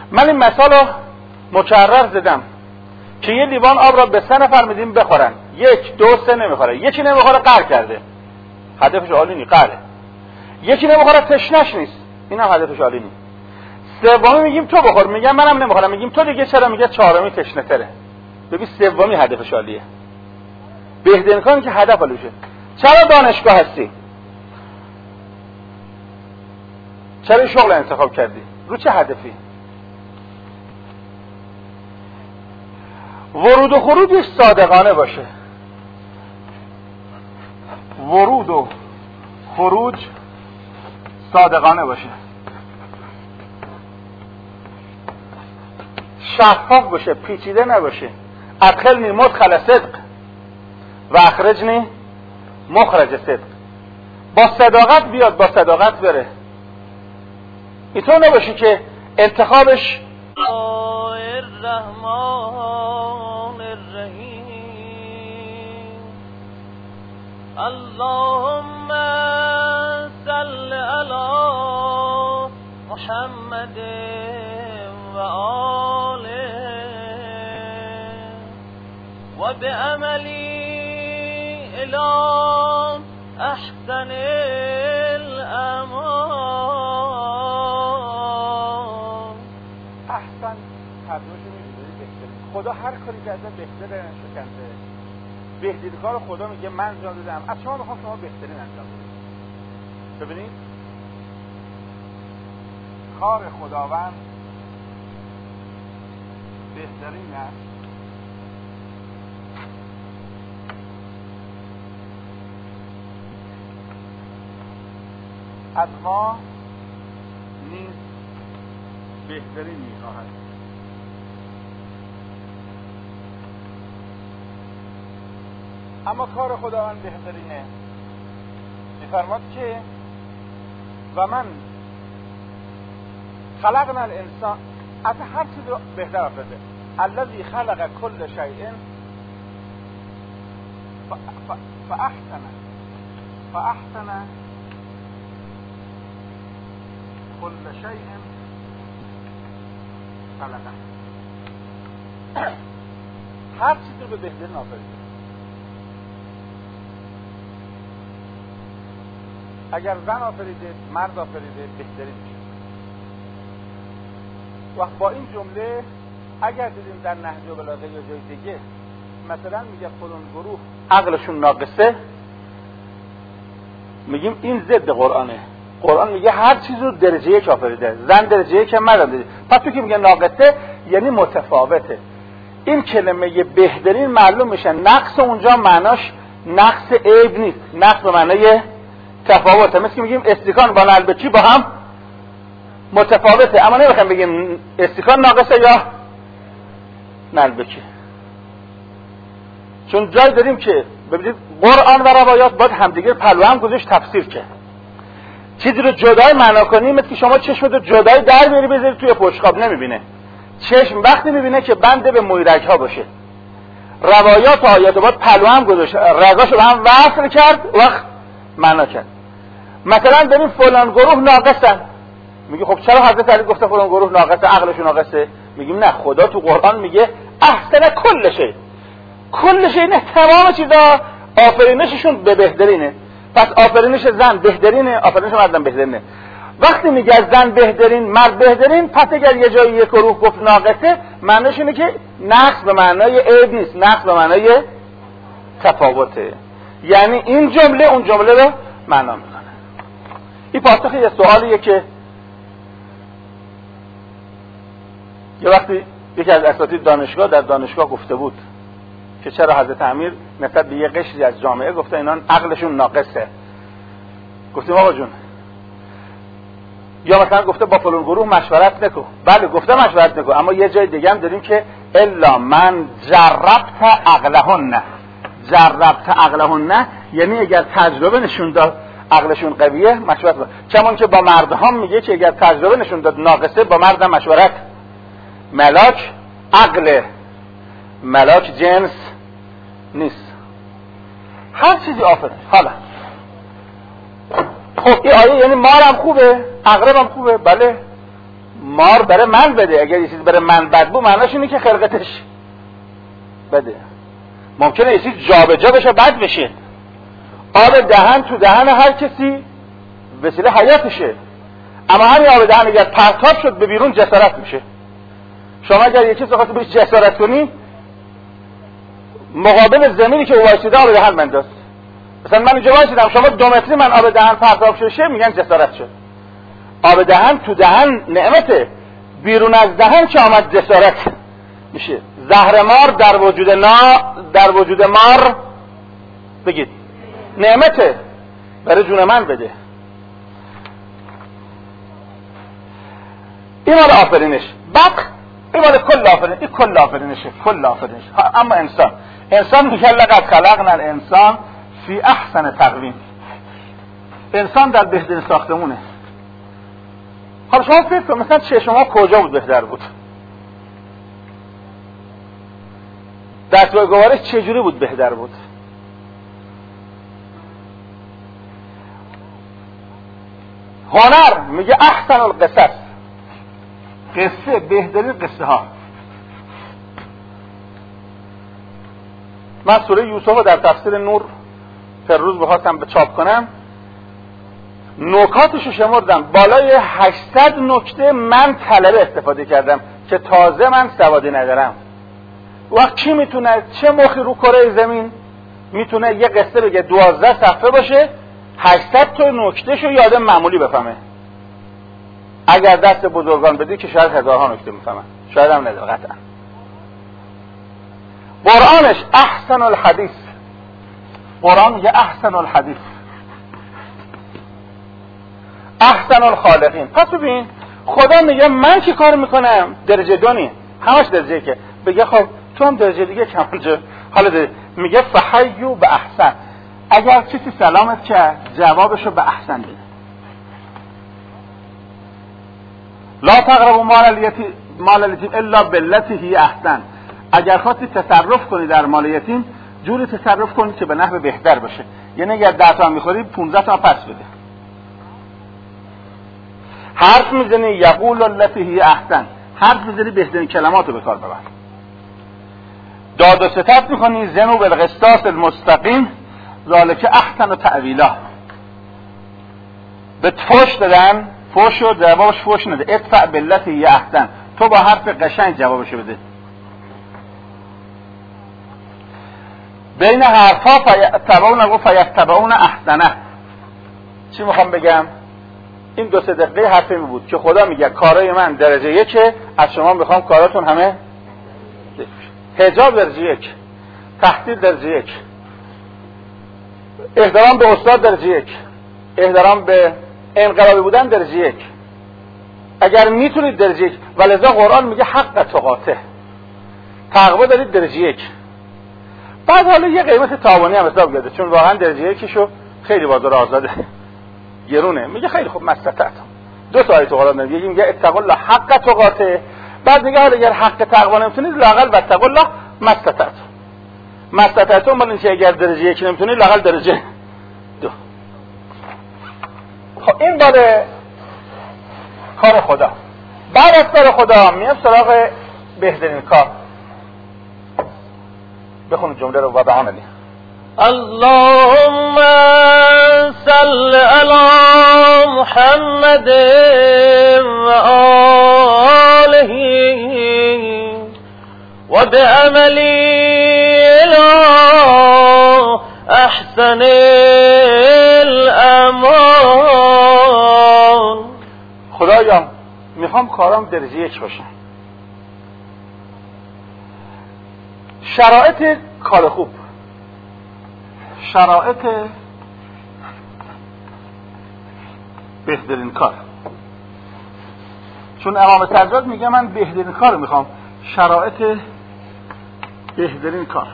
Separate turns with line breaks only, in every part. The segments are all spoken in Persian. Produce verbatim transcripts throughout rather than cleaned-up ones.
من این مثال رو مکرر زدم که یه لیوان آب را به سه نفر میدیم بخورن، یک دو سه نمیخوره، یکی نمیخوره قهر کرده، هدفش عالی نی، قهره. یکی نمیخوره تشنش نیست، اینم هدفش عالی نی. سومی میگیم تو بخور، میگم منم نمیخورم، میگیم تو دیگه چرا، میگه چهارمی تشنه تره. ببین سومی هدفش عالیه، بهترین کاری که هدف عالیشه. چرا دانشگاه هستی؟ چرا این شغل انتخاب کردی؟ رو چه هدفی؟ ورود و خروجش صادقانه باشه، ورود و خروج صادقانه باشه، شفاف باشه، پیچیده نباشه. ادخلنی مدخل صدق و اخرجنی مخرج صدق. با صداقت بیاد، با صداقت بره. اینطور نباشی که انتخابش
الرحمن الرحیم اللهم صل علی محمد و آله و بعملی الی احسن الاعمال.
احسن ترجمه‌اش می‌دونید بهتره. خدا هر کاری که ازت بهتره نشکنده. بهترین کار خدا میگه من انجام دادم، از شما میخوام شما بهترین انجام بدید. ببینید کار خداوند بهترین است. از ما نیز بهترین میخواهد. اما کار خداوند بهترینه. میفرماد که و من خلقنا الانسان، از هر چیز رو بهتر آفریده. الذی خلق کل شیء فاحسن فاحسن کل شیء خلقه. هر چیز رو به بهترین آفریده. اگر زن آفریده، مرد آفریده، بهترین میشه. و با این جمله اگر دیدیم در نهج البلاغه یا جای دیگه مثلا میگه فلان گروه عقلشون ناقصه، میگیم این ضد قرآنه. قرآن میگه هر چیز رو درجه یک آفریده، زن درجه یک، مرد درجه. پس تو که میگه ناقصه یعنی متفاوته. این کلمه بهترین معلوم میشه نقص اونجا معناش نقص عیب نیست، نقص به معنای تفاوته. مثل که میگیم استکان با نلبکی با هم متفاوته، اما نمیخوایم بگیم استکان ناقصه یا نلبکی، چون جای داریم که ببینید قرآن و روایات باید همدیگه پلو هم گذاشت تفسیر کرد. چیزی رو جدای معنا کنیم مثل که شما چشمتو جدای در بیاری بذاری توی پشتخواب، نمیبینه. چشم وقتی میبینه که بنده به مویرگ ها باشه. روایات و آیات باید پلو هم گذاشت، رگاشو به هم وصل کرد، وقت معنا کرد. مثلا داریم فلان گروه ناقصن، میگه خب چرا حضرت علی گفته فلان گروه ناقصه، عقلشون ناقصه؟ میگیم نه، خدا تو قرآن میگه احسن کل شی، کل شی نه، تمام چیزا آفرینششون به بهترینه. پس آفرینش زن بهترینه، آفرینش مردم بهترینه. وقتی میگه زن بهترین، مرد بهترین، پس اگر یه جایی یک گروه گفت ناقصه، معنیش اینه که نقص به معنای عیب نیست، نقص به معنای تفاوته. یعنی این جمله اون جمله رو معنا میکنه. این پاسخ یه سوالیه که یه وقتی یکی از اساتید دانشگاه در دانشگاه گفته بود که چرا حضرت امیر نسبت به یه قشری از جامعه گفته اینان عقلشون ناقصه. گفتیم آقا جون، یا مثلا گفته با فلان گروه مشورت نکن. بله گفته مشورت نکن، اما یه جای دیگه هم داریم که الا من جربت عقلهن. جربت عقلهن یعنی اگر تجربه نشون داد عقلشون قویه مشورت کن. چون که با مردم میگه که اگر تجربه نشون داد ناقصه با مردم مشورت. ملاک عقل، ملاک جنس نیست. هر چیزی آفرین. حالا خب این آیه یعنی مار هم خوبه، عقرب هم خوبه؟ بله مار برای من بده. اگر یه چیز برای من بد بود معناش اینه که خلقتش بده. ممکنه یه چیز جابجا بشه بد بشه. آب دهن تو دهن هر کسی وسیله حیاتشه، اما همین آب دهن اگر پرتاب شد به بیرون جسارت میشه. شما اگر یه چیز بخواست بهش جسارت کنی مقابل زمینی که او وایسیده آب دهن بنداز. مثلا من اینجا وایسیدم شما دو متری من آب دهن پرتاب شده میگن جسارت شد. آب دهن تو دهن نعمته، بیرون از دهن که آمد جسارت میشه. زهر مار در وجود نا در وجود مار بگید نعمته، برای جون من بده. این مال آفرینش. بعد این مال کل آفرینش، این کل آفرینشه، کل آفرینش. اما انسان انسان میگه لقد خلقنا الانسان فی احسن تقویم. انسان در بهترین ساختمونه. حالا شما فکر کن مثلا چشما کجا بود بهتر بود؟ دستگاه گوارش چجوری بود بهتر بود؟ هنر میگه احسن القصص، قصه بهترین قصه ها. من سوره یوسف رو در تفسیر نور فروز بخواستم به چاپ کنم، نکاتش رو شمردم، بالای هشتصد نکته من طلبه استفاده کردم که تازه من سوادی ندارم. وقت کی میتونه، چه مخی رو کره زمین میتونه یه قصه بگه دوازده صفحه باشه هشتصد تا نکتهشو یاد معمولی بفهمه؟ اگر دست بزرگان بدی که شاید هزارها نکته میفهمن، شاید هم نداره قطعا. قرآنش احسن الحدیث، قرآن یه احسن الحدیث، احسن الخالقین. پس ببین خدا میگه من چی کار میکنم؟ درجه دونی همش درجه که بگه خب تو هم درجه دیگه کمانجا. حالا ده. میگه فحیو به احسن، اگر چیزی سلامت که جوابشو به احسن بده. لا تقربوا مال الیتیم مال الیتیم الا بالتی هی احسن. اگر خواستی تصرف کنی در مال یتیم جوری تصرف کنی که به نحو بهتر باشه. یعنی اگر ده تا میخوری پونزده تا پس بده. حرف میزنی یقول التی هی احسن، حرف میزنی بهترین کلماتو به کار ببر. داد و ستد میکنی زنو بالقسطاس المستقیم ذالک احسن و تأویلا. به فوش دادن، فوش و جوابش فوش نده، ادفع بالتی هی احسن، تو با حرف قشنگ جوابشو بده. بین حرفا فیتبعون و فیتبعون احسنه. چی میخوام بگم؟ این دو سه دقیقه حرفی می بود که خدا میگه کارای من درجه یکه، از شما میخوام کاراتون همه حجاب درجه یک، تحصیل درجه یک، احترام به استاد درجه یک، احترام به انقلابی بودن درجه یک. اگر میتونید درجه یک، ولذا قرآن میگه حق تقاته، تقوا دارید درجه یک. بعد حالا یه قیمت تاوانی هم حساب کرده، چون واقعا درجه یکیشو خیلی بازار آزاده گرونه. میگه خیلی خوب مستطعتم. دو تا آیه تو قرآن میگه، میگه اتقوا الله حق تقاته، بعد میگه اگر حق تقوا نمیتونید لاقل واتقوا الله مستطعتم. مستطعتم مال اینکه اگر درجه یک نمیتونید لاقل درجه دو. خب این باره کار خدا. بعد از کار خدا میام سراغ بهترین کار. بخون جمله رو و بیان علی.
اللهم صل علی محمد و آله و بعملی الی احسن الامان.
خدایا میخوام کارام درجه یک باشن. شرایط کار خوب، شرایط بهترین کار. چون امام سجاد میگه من بهترین کار میخوام، شرایط بهترین کار.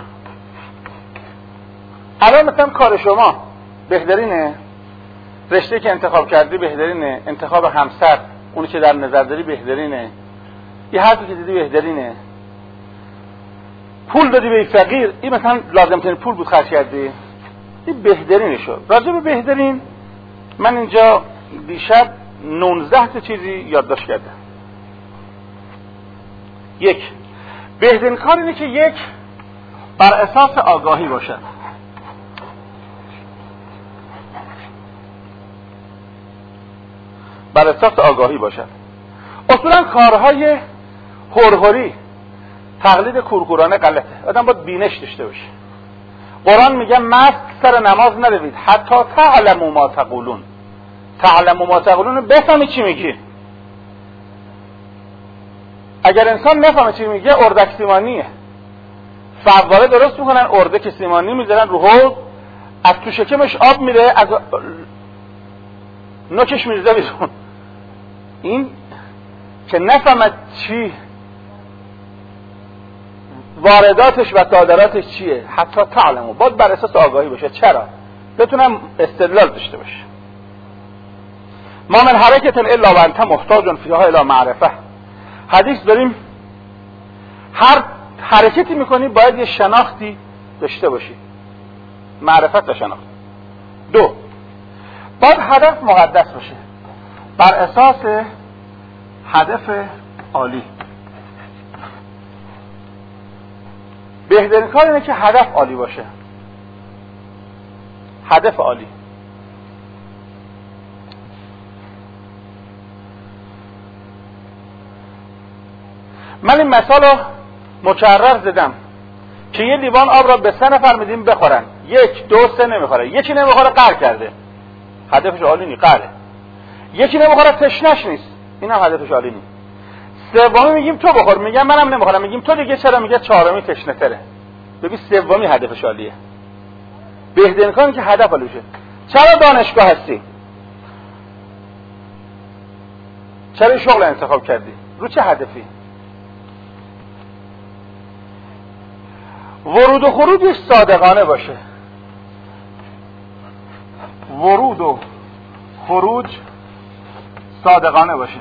الان مثلا کار شما بهترینه، رشته که انتخاب کردی بهترینه، انتخاب همسر اونی که در نظر داری بهترینه، یه حرفی که دیدی بهترینه، پول دادی به فقیر، این مثلا لازم ترین پول بود خرج کردی، این بهترینه شد. راجع به بهترین من اینجا دیشب نوزده تا چیزی یادداشت کردم. یک، بهترین کار اینه که یک بر اساس آگاهی باشد. بر اساس آگاهی باشد. اصولا کارهای هرهری، تقلید کورکورانه غلطه. آدم باید بینش داشته باشه. قرآن میگه مست سر نماز نروید حتی تعلموا ما تقولون. تعلموا ما تقولون، بفهمی چی میگی. اگر انسان نفهمه چی میگه، اردک سیمانیه. فواره درست میکنن، اردک سیمانی میذارن رو حوض، از تو شکمش آب میره، از نوکش میریزه بیرون. این که نفهمد چی وارداتش و صادراتش چیه، حتی تعلمو، باید بر اساس آگاهی باشه. چرا؟ بتونم استدلال داشته باشه. ما من حرکت الا و انت محتاج فیها الی معرفه. حدیث داریم هر حرکتی میکنی باید یه شناختی داشته باشی، معرفت و شناخت. دو، باید هدف مقدس باشه، بر اساس هدف عالی. بهترین کار اینه که هدف عالی باشه. هدف عالی. من این مثال رو مکرر زدم که یه لیوان آب را به سه نفر میدیم بخورن، یک، دو، سه نمیخوره. یکی نمیخوره قهر کرده، هدفش عالی نی، قهره. یکی نمیخوره تشنش نیست، این هم هدفش عالی نی. سومی میگیم تو بخور، میگم منم نمیخورم، میگیم تو دیگه چرا، میگه چهارمی تشنه تره. ببین سومی هدفش عالیه. بهترین کاری که هدف عالی شه. چرا دانشگاه هستی؟ چرا این شغل انتخاب کردی؟ رو چه هدفی؟ ورود و خروجش صادقانه باشه. ورود و خروج صادقانه باشه،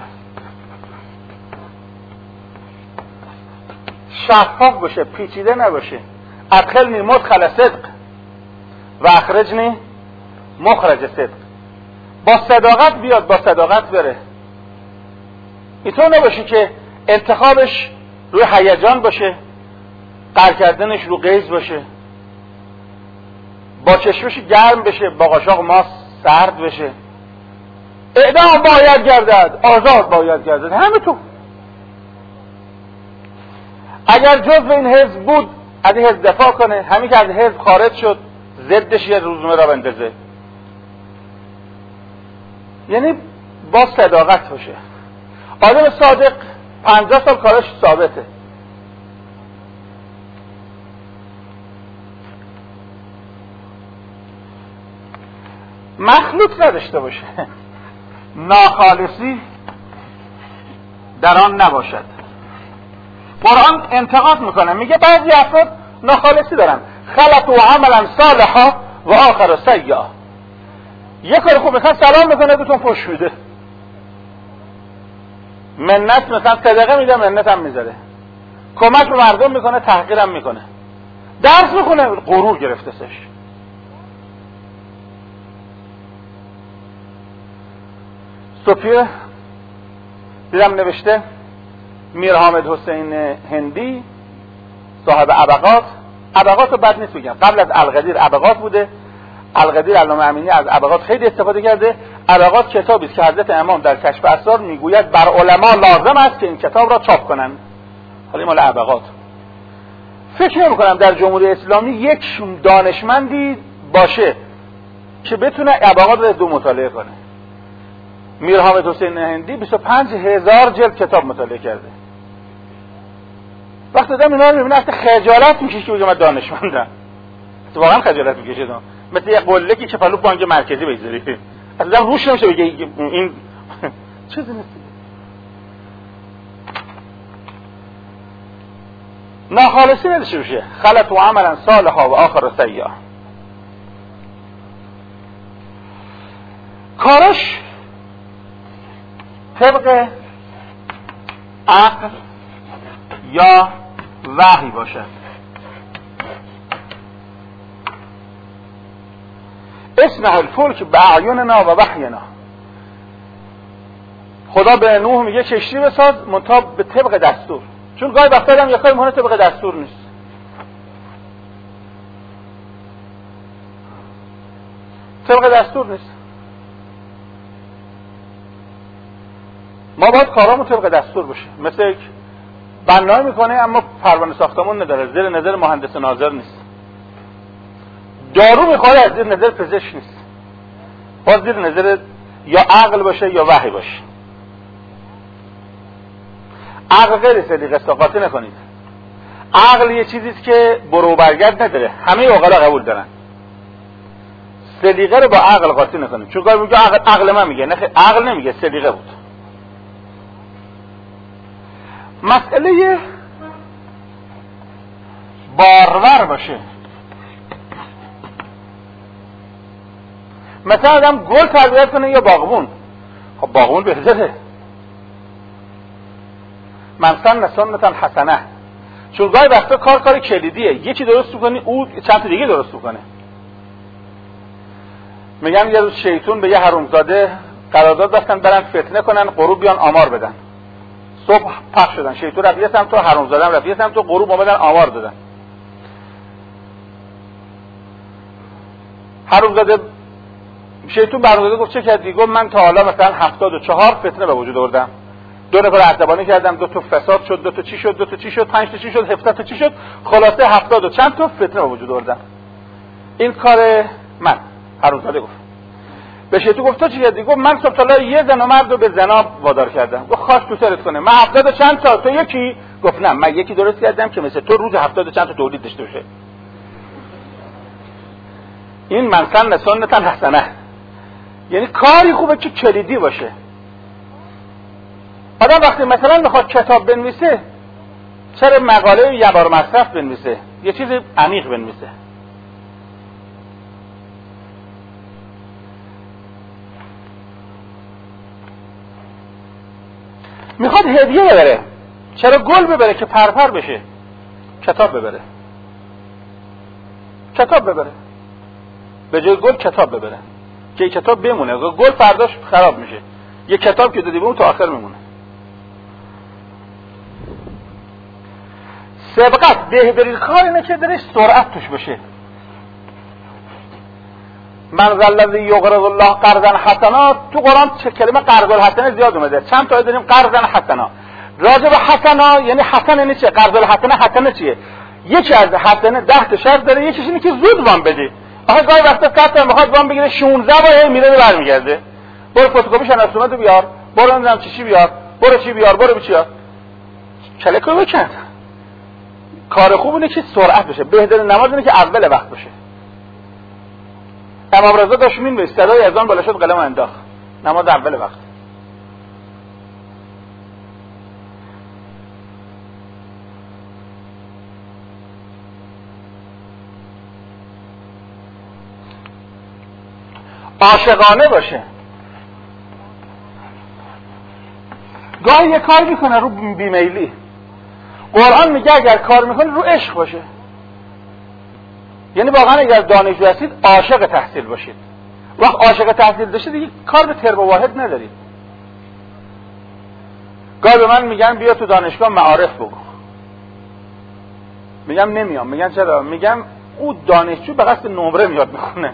شفاف باشه، پیچیده نباشه. ادخلنی مدخل صدق و اخرجنی مخرج صدق. با صداقت بیاد، با صداقت بره. اینطور نباشه که انتخابش روی هیجان باشه، قهر کردنش رو غیظ باشه، با چشمش گرم بشه، با قاشق ماس سرد بشه. اعدام باید گردد، آزاد باید گردد، همه تو. اگر جزء این حزب بود از این حزب دفاع کنه، همین که از حزب خارج شد ضدش یه روزنامه را بندازه. یعنی با صداقت باشه. آدم صادق پنجاه سال کارش ثابته. مخلوط نداشته باشه، ناخالصی در آن نباشد. قرآن انتقاد میکنه، میگه بعضی افراد ناخالصی دارن، خلط و عملا صالحا و آخر سیئا. یک کار خوب مثلا سلام میکنه بهتون فحش میده، منت مثلا صدقه میده منت هم میذاره، کمک به مردم میکنه تحقیر هم میکنه، درس میخونه غرور گرفته سش. صوفیه دیدم نوشته میر حامد حسین هندی صاحب ابقات، ابقات رو بد نیست بگم، قبل از القدیر ابقات بوده. القدیر علامه امینی از ابقات خیلی استفاده کرده. ابقات کتابی است که حضرت امام در کشف اسرار میگوید بر علما لازم است که این کتاب را چاپ کنند. حالا مال ابقات. فکر نمی کنم در جمهوری اسلامی یک دانشمندی باشه که بتونه ابقات را دو مطالعه کنه. میر حامد حسین هندی بیست و پنج هزار جلد کتاب مطالعه کرده. وقتی آدم اینا رو میبینه اصلا خجالت میکشه که بگه من دانشمندم. واقعا خجالت میکشه. مثل یه قله‌ای که پلو بانک مرکزی بگذاری، اصلا روش نمیشه بگه این چیزی نیست. ناخالصی نداشته باشه، خلط و عملا صالحا و آخر سیئا. کارش طبق عقل یا وحی باشه. اصنع الفلک باعیننا و وحینا. خدا به نوح میگه کشتی بساز منتها به طبق دستور. چون گاهی وقتا هم یه کاری میکنه طبق دستور نیست. طبق دستور نیست. ما باید کارامون طبق دستور باشه. مثل یک بنایی میکنه اما پروانه ساختمون نداره، زیر نظر مهندس ناظر نیست. دارو میخوره از زیر نظر پزشک نیست، باید زیر نظر یا عقل باشه یا وحی باشه. عقل غیر سلیقه قاطی نکنید. عقل یه چیزیست که برو و برگرد نداره، همه عقلا قبول دارن. سلیقه رو با عقل قاطی نکنید. چون گاهی میگه عقل عقل من میگه، نه عقل نمیگه، سلیقه بود. مسئله بارور باشه. مثلا آدم گل تربیت کنه یا باغبون. خب باغبون بهتره. من سن سنتن حسنه. چون گاهی وقتا کار کار کلیدیه، یکی درست میکنی او چند تا دیگه درست میکنه. میگن یه روز شیطون به یه حرومزاده قرارداد بستن برن فتنه کنن، غروب بیان آمار بدن. صبح پخش شدن، شیطون رفت یه سمت و حرومزاده هم رفت یه سمت و غروب اومدن آمار دادن. حرومزاده شیطون به حرومزاده گفت چه کردی؟ گفت من تا حالا مثلا هفتاد و چهار فتنه به وجود آوردم، دو نفر عصبانی کردم، دو تا فساد شد، دو تا چی شد، دو تا چی شد، پنج تا چی شد، هفتاد تا چی شد، خلاصه هفتاد و چند تا فتنه به وجود آوردم. این کار من. حرومزاده گفت به شیطون گفت تو چی کردی؟ گفت من صبح تا حالا یه زن و مرد رو به زنا وادار کردم. گفت خاک تو سرت کنه، من هفتاد و چند تا، تو یکی؟ گفت نه من یکی درست کردم که مثل تو روز هفتاد و چند تا تولید داشته باشه. این من سن سنتن حسنه، یعنی کاری خوبه که کلیدی باشه. آدم وقتی مثلا میخواد کتاب بنویسه چرا مقاله یه بار مصرف بنویسه؟ یه چیز عمیق بنویسه. میخواد هدیه ببره، چرا گل ببره که پرپر بشه؟ کتاب ببره. کتاب ببره. به جای گل کتاب ببره که این کتاب بمونه. گل فرداش خراب میشه، یه کتاب که دادی به اون تا آخر میمونه. سبقت بهترین کار اینه که درش سرعت توش بشه. من ذلذی یقرض الله قرضا حسنا، تو قرآن چه کلمه قرض الحسنه زیاد اومده، چند تا داریم قرضا حسنا. راجع به حسنا یعنی حسن یعنی چه؟ قرض الحسنه حسنه چیه؟ یکی از حسنه ده تا شرط داره، یکیش اینه که زود وام بدی. آخه گاهی وقتا صد میخواد وام بگیره شانزده بار میره برمیگرده. برو فتوکپی شناسنامه بیار، برو نمیدونم چی چی بیار، برو چی بیار، برو چی بیار. کلکو بکن. کار خوب اینه که سرعت بشه. بهترین نماز اینه که اول وقت باشه. امام رضا داشت مینویسه، صدای اذان بالا شد قلم انداخت. نماز اول وقت. عاشقانه باشه. گاهی یه کار میکنه رو بیمیلی. قرآن میگه اگر کار میکنه رو عشق باشه. یعنی واقعا اگر دانشجو هستید عاشق تحصیل باشید. وقت عاشق تحصیل داشتید دیگه کار به ترم واحد ندارید. گاهی به من میگن بیا تو دانشگاه معارف بگو. میگم نمیام. میگن چرا؟ میگم او دانشجو به قصد نمره میاد میخونه.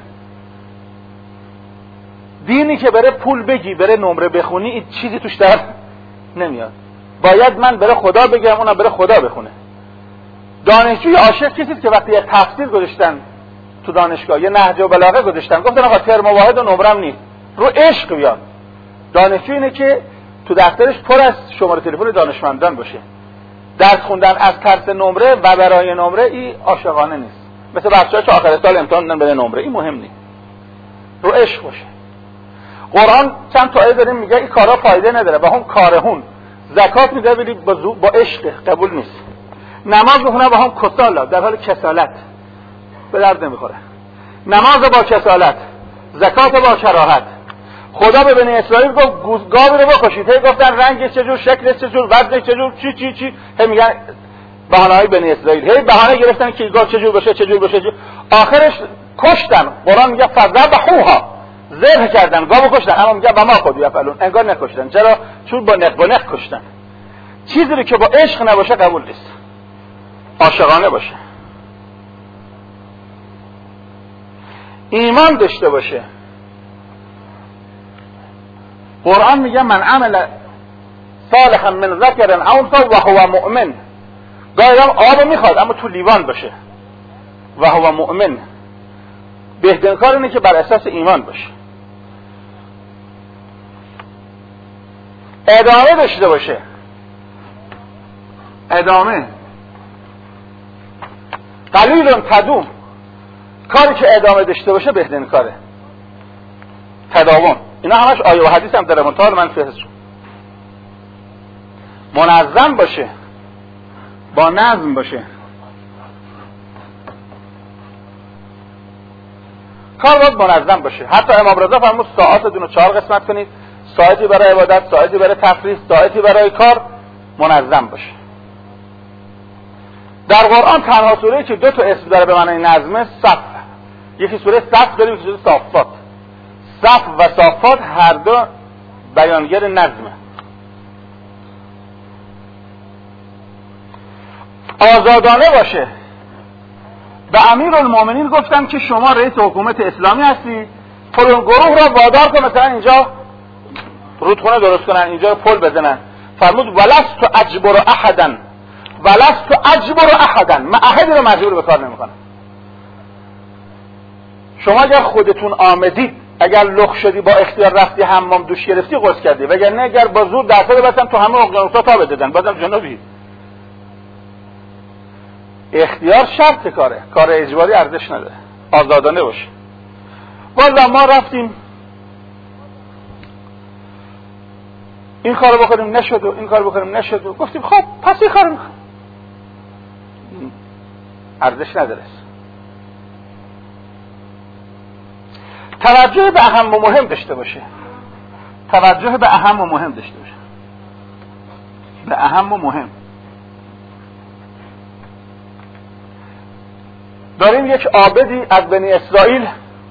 دینی که بره پول بگی بره نمره بخونی این چیزی توش در نمیاد. باید من بره خدا بگم اونم بره خدا بخونه. دانشجوی عاشق کسیست که وقتی یه تفسیر گذاشتن تو دانشگاه یه نهج و بلاغه گذاشتن گفتن آقا ترم واحد و نمرم نیست، رو عشق بیاد. دانشجوی اینه که تو دفترش پر از شماره تلفن دانشمندان باشه. درس خوندن از ترس نمره و برای نمره این عاشقانه نیست. مثل بچه‌ها که آخر سال امتحان دادن بده نمره، این مهم نیست. رو عشق باشه. قرآن چند تا آیه داریم میگه این کارا فایده نداره و هم کارهون. زکات میده ولی با, با عشق قبول نیست. نماز بخونه با هم کسالا، در حال کسالت، به درد نمیخوره. نماز با کسالت، زکات با کراهت. خدا به بنی اسرائیل گفت گاو رو بکشید. هی گفتن رنگش چجور، شکلش چجور، وزنش چجور، چی چی چی. هی میگن بهانه‌های بنی اسرائیل. هی بهانه گرفتن که گاو چجور باشه، چجور باشه. چجور. آخرش کشتن. قرآن میگه فذبحوها، ذبح کردن، گاو کشتن. اما میگه بما خود یفعلون، انگار نکشتن. چرا؟ چون با نخ با نخ کشتن. چیزی رو که با عشق نباشه قبول نیست، عاشقانه باشه، ایمان داشته باشه. قرآن میگه من عمل صالحا من ذکر او انثی و هو مؤمن. گاهی آب میخواد اما تو لیوان باشه و هو مؤمن. بهترین کار اینه که بر اساس ایمان باشه، ادامه داشته باشه، ادامه. قلیل تدوم، کاری که ادامه داشته باشه بهترین کاره. تداوم، اینا همش آیه و حدیث هم داره، منتها من فهرست شد. منظم باشه، با نظم باشه، کار باید منظم باشه. حتی امام رضا فرمود ساعتتون رو چهار قسمت کنید، ساعتی برای عبادت، ساعتی برای تفریح، ساعتی برای کار، منظم باشه. در قرآن تنها سوره‌ای که دو تا اسم داره به معنای نظمه صف، یکی سوره صف داره، یکی سوره صافات. صف و صافات هر دو بیانگر نظمه. آزادانه باشه. به امیرالمومنین گفتن که شما رئیس حکومت اسلامی هستی، فلان گروه را وادار کن مثلا اینجا رودخونه درست کنن، اینجا پل بزنن. فرمود ولست اجبر احدا ولست اجبر احدا، من احدی رو مجبور به کار نمیکنم. شما اگر خودتون آمدید، اگر لخ شدی با اختیار رفتی حمام دوش گرفتی غسل کردی، وگرنه اگر با زور دسته بزنن تو همه اقیانوس‌ها تا بدادن بازم جنوبی. اختیار شرط کاره، کار اجباری ارزش نداره، آزادانه باشه. والا ما رفتیم این کارو بکنیم نشد و این کارو بکنیم نشد و گفتیم خب پس این کارو میکنیم، ارزش نداره. توجه به اهم و مهم داشته باشه، توجه به اهم و مهم داشته باشه، به اهم و مهم. داریم یک عابدی از بنی اسرائیل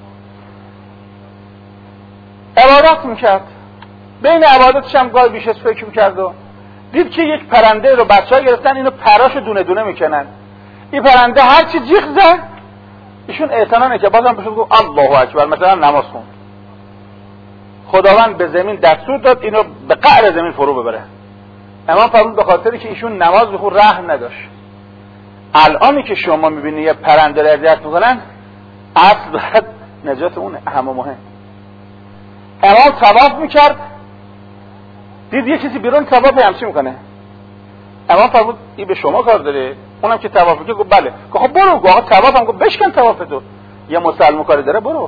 عبادت میکرد، بین عبادتش هم گاهی بیش از فکر میکرد و دید که یک پرنده رو بچه ها گرفتن، اینو پراشو دونه دونه میکنن. این پرنده هرچی جیغ زد ایشون اعتنا که بازم بهشون گفت الله اکبر، مثلا نماز خون. خداوند به زمین دستور داد اینو به قعر زمین فرو ببره. امام فرمود به خاطری که ایشون نماز بخون رحم نداشت. الانی که شما میبینی یه پرنده رو اذیت میکنن، اصل باید نجات اون اهم و مهم. امام طواف میکرد، دید یه کسی بیرون طواف همچی میکنه. امام فرمود این به شما کار داره؟ اونم که طواف میکنه گفت بله. گفت خب برو. گفت طواف هم گفت بشکن طواف تو، یه مسلمان کاری داره برو.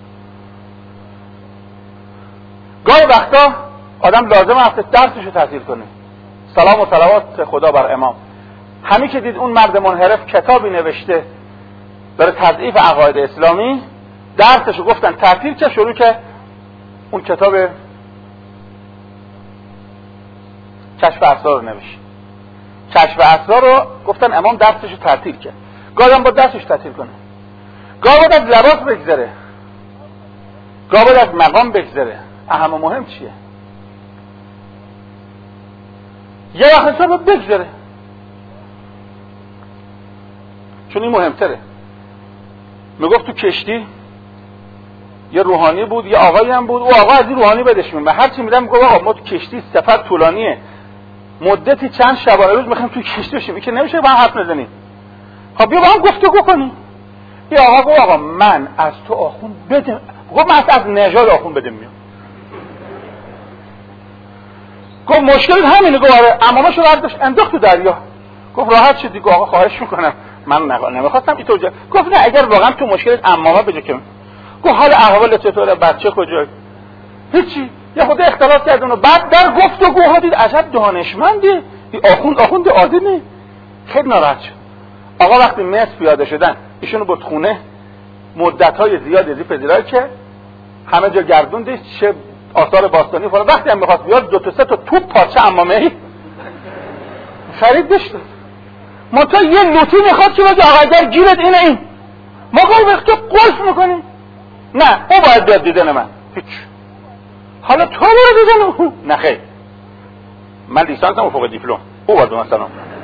گاهی وقتا آدم لازم هست درسش رو تحصیل کنه. سلام و صلوات خدا بر امام. همین که دید اون مرد منحرف کتابی نوشته برای تضعیف عقاید اسلامی، درسش رو گفتن تعطیل که شروع که اون کتاب کشف اسرار رو نوشت. کشف اسرار رو گفتن امام درسش رو تعطیل کرد. گاهی هم با درسش تعطیل کنه، گاهی باید از لباس بگذره، گاهی باید از مقام بگذره. اهم و مهم چیه؟ یه وقت حساب بگذره، چون این مهمتره. میگفت تو کشتی یه روحانی بود، یه آقایی هم بود، او آقا از این روحانی بدش میاد. هر چی میدم میگه آقا ما تو کشتی سفر طولانیه، مدتی چند شبانه روز میخوایم تو کشتی باشیم، این که نمیشه با هم حرف نزنیم. خب بیا با هم گفتگو کنیم. یه آقا گفت آقا من از تو آخون بدم، گفت من از نژاد آخون بدم میام. گفت مشکل همینه. گفت آره. عماماشو برداشت انداخت تو دریا. گفت راحت شدی. گفت آقا خواهش میکنم من نمیخواستم اینطور جا. گفت نه اگر واقعا تو مشکلت عماما بجا که گفت حال احوال چطوره، بچه کجاست؟ هیچی. یه خود اختلاف کردن و بعد در گفتگوها دید عجب دانشمندی، این آخوند آخوند عادی. خیلی ناراحت شد. آقا وقتی مصر پیاده شدن ایشونو برد خونه، مدت‌های زیادی ازی پذیرایی که همه جا گردوندش، چه آثار باستانی فلان. وقتی هم می‌خواست بیاد دو تا سه تا توپ پارچه عمامه‌ای خرید داشت. منتها یه لوتی میخواد که بگه آقا اگر گیرت اینه این ما گفت وقتی قلف میکنیم نه او باید بیاد دیدن من. هیچ. حالا تو برو دیدن او؟ نه خیر، من لیسانسم فوق دیپلم. خوب مثلا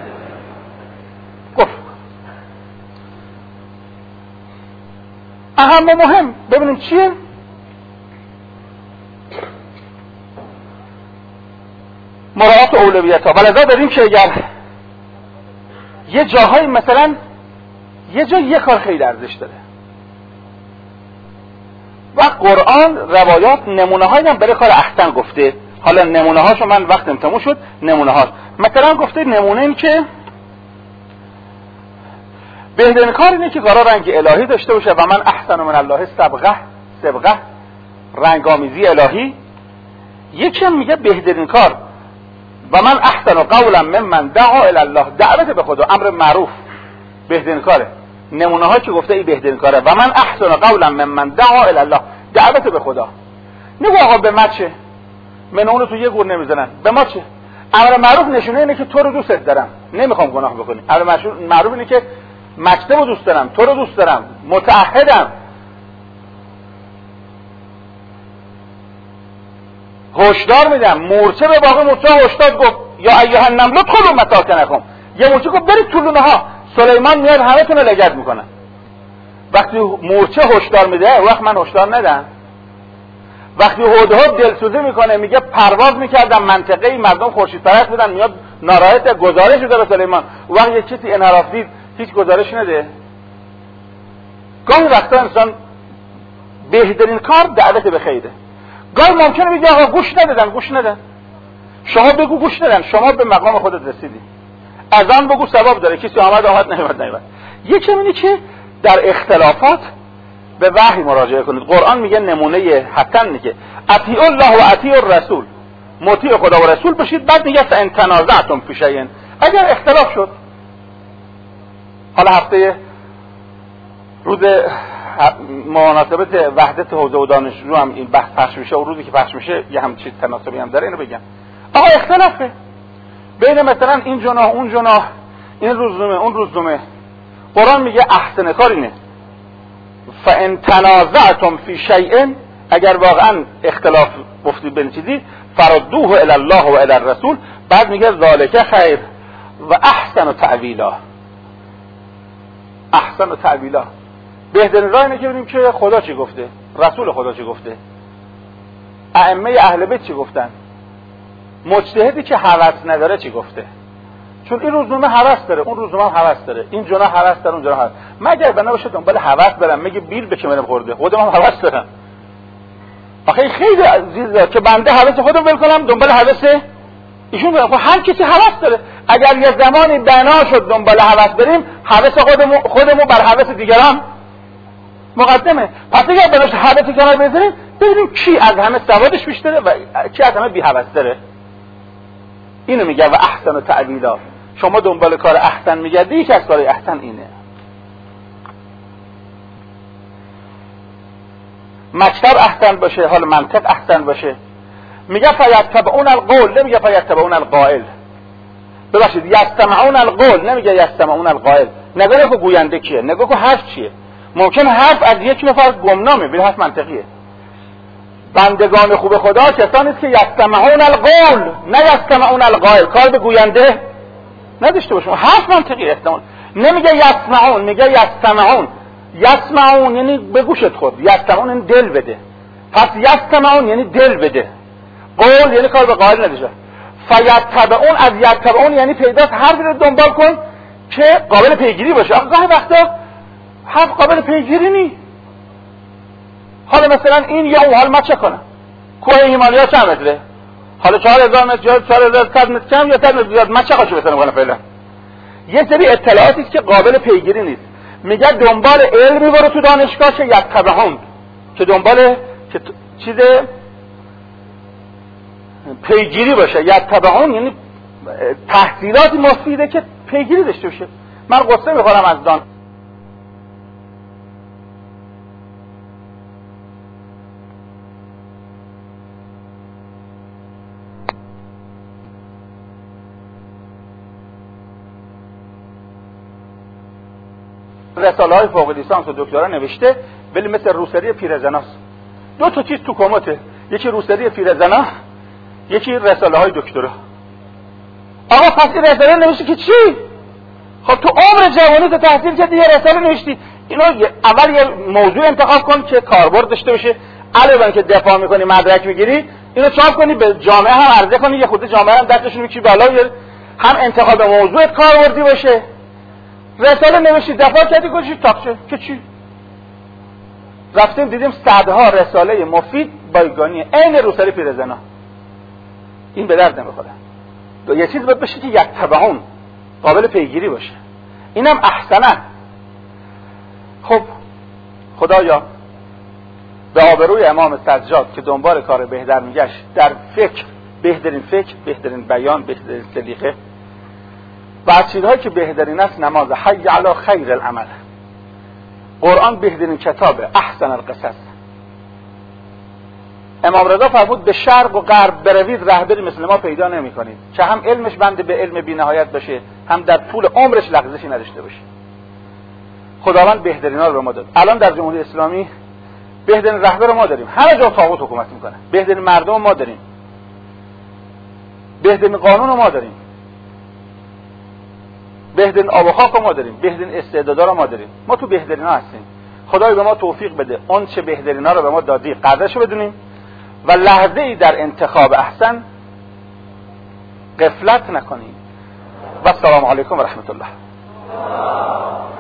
گفت اهم و مهم ببینیم چیه. مراعات اولویت ها. ولذا داریم که اگر یه جاهای مثلا یه جا یه کار خیلی ارزش داره و قرآن روایات نمونه هایی هم برای کار احسن گفته. حالا نمونه هاشو من وقت تموم شد نمونه هاش مثلا گفته نمونه این که بهترین کار اینه که کارا رنگ الهی داشته باشه و من احسن من الله سبقه سبقه رنگامیزی الهی. یکی هم میگه بهترین کار و من احسن قولا ممن دعا الی الله دعوت به خدا امر معروف بهترین کاره. نمونه ها که گفته این بهترین کاره و من احسن قولا ممن دعا الی الله دعوت به خدا. نگو آقا به ما چه من اونو تو یه گور نمیزنن به ما چه. امر معروف نشونه اینه که تو رو دوست دارم نمیخوام گناه بکنی. امر معروف اینه که مکتب رو دوست دارم تو رو دوست دارم متعهدم هشدار میدم. مورچه به باقی مورچه هشدار گفت یا ایها النمل ادخلوا مساکنکم. یه مورچه گفت برید تو لونه ها. سلیمان میاد همه تون رو لگد میکنه. وقتی مورچه هشدار میده وقت من هشدار ندم. وقتی هدهد دلسوزی میکنه میگه پرواز میکردم منطقه مردم خورشید پرست بودن میاد ناراحت گزارش میده به سلیمان. وقتی یه چیزی انحراف دید هیچ گزارش نده. گاهی وقتا انسان بهترین کار دعوت به خیره. گاهی ممکنه بگه آقا گوش ندادن گوش ندادن. شما بگو گوش ندادن شما به مقام خودت رسیدی. اذان بگو ثواب داره کسی آمد آمد نمیاد نمیاد. یکی اینه که در اختلافات به وحی مراجعه کنید. قرآن میگه نمونه حسن که اطیع الله و اطیع الرسول مطیع خدا و رسول بشید. بعد میگه ان تنازعتم فی شیء اگر اختلاف شد. حالا هفته روز مناسبت وحدت حوزه و دانشجو هم این بحث پخش میشه و روزی که پخش میشه یه همچین تناسبی هم داره. اینو بگم آقا اختلافه بین مثلا این جناح اون جناح این روزنامه اون روزنامه. قرآن میگه احسن کار اینه فان تنازعتم فی شیء اگر واقعا اختلاف گفتید بین چیزی فردوه الی الله و الی الرسول. بعد میگه ذالک خیر و احسن تأویلا احسن تأویلا. بهترین راه اینه که ببینیم که خدا چی گفته رسول خدا چی گفته ائمه اهل بیت چی گفتن مجتهدی که هوس نداره چی گفته. چون این روزنامه هوس داره اون روزنامه هم هوس داره این جناح هوس داره اون جناح هوس. مگر بنا باشه دنبال هوس برم میگه بیل به کمرم خورده خودم هم هوس دارم. آخه خیلی عزیزه که بنده هوس خودم ول کنم دنبال هوس ایشون برم. خب هر کسی هوس داره. اگر یه زمانی بنا شد دنبال هوس بریم هوس خودمون خودمون بر هوس دیگران مقدمه. پس اگر بناش هوس کنار بذاریم ببینیم کی از همه سوادش بیشتره و کی از همه بی هوس داره. اینو میگه و احسن تأویلا. شما دنبال کار احسن میگردی یک از کار احسن اینه. مکتب احسن باشه حال منطق احسن باشه. میگه فیتبعون القول نمیگه فیتبعون القائل. ببخشید یستمعون القول نمیگه یستمعون القائل. نگاه که گوینده کیه نگاه که حرف چیه. ممکن حرف از یک نفر گمنامه ولی حرف منطقیه. بندگان خوب خدا کسانی است که یستمعون القول نه یستمعون القائل. کار به گوینده نداشته باشیم. حرف منطقی احتمال نمیگه یسمعون میگه یستمعون. یسمعون یعنی به گوشت خود یستمعون یعنی دل بده. پس یستمعون یعنی دل بده. قول یعنی کار به قائل نداشته. فیتبعون از یتبعون یعنی پیداست حرفی رو دنبال کن که قابل پیگیری باشه. آخه گاهی وقتا حرف قابل پیگیری نی. حالا مثلا این یا اون حال ما چه کنم کوه هیمالیا چند متره حالا چهار هزار متر یا چهار هزار صد متر کم یا صد متر زیاد من چه قاشو بسنم کنم فعلا. یه سری اطلاعاتی که قابل پیگیری نیست. میگه دنبال علمی برو تو دانشگاه چه یتبعون که دنبال که چیز پیگیری باشه. یتبعون یعنی تحصیلاتی مفیده که پیگیری داشته باشه. من قصه میخورم از دان رساله های فوق لیسانس و دکترا نوشته ولی مثل روسری پیرزناست. دو تا چیز تو کموته یکی روسری پیرزنا یکی رساله های دکترا. آقا پس این رساله نوشتی که چی؟ خب تو عمر جوانی تو تحصیل کردی یه رساله نوشتی. اینو اول یه موضوع انتخاب کن که کاربرد داشته باشه، علاوه که دفاع میکنی مدرک میگیری اینو چاپ کنی به جامعه هم عرضه کنی، یه خود جامعه هم دستشون میکی بالا، هم انتخاب موضوعت کاربردی باشه. رساله نوشتی دفاع کردی گوشی تاقچه که چی؟ رفتیم دیدیم صدها رساله مفید بایگانیه عین روسری پیرزنا. این به درد نمیخوره. یه چیز باید بشه که یک تبعون قابل پیگیری باشه. اینم احسنه. خب خدایا به آبروی امام سجاد که دنبال کار بهتر میگشت، در فکر بهترین فکر، بهترین بیان، بهترین سلیقه و از چیزهایی که بهترین است نماز، حی علی خیر العمل، قرآن بهترین کتابه، احسن القصص. امام رضا فرمود به شرق و غرب بروید رهبری مثل ما پیدا نمی کنید که هم علمش بند به علم بی نهایت باشه، هم در طول عمرش لغزشی نداشته باشه. خداوند بهترین ها رو به ما داد. الان در جمهوری اسلامی بهترین رهبر ما داریم، همه جا طاغوت حکومت میکنه. بهترین مردم ما داریم، بهترین قانون ما داریم، بهترین آب و خاک ما داریم، بهترین استعدادا رو ما داریم. ما تو بهترین ها هستیم. خدای به ما توفیق بده اون چه بهترین ها رو به ما دادی قدرشو بدونیم و لحظه ای در انتخاب احسن غفلت نکنیم. و السلام علیکم و رحمت الله.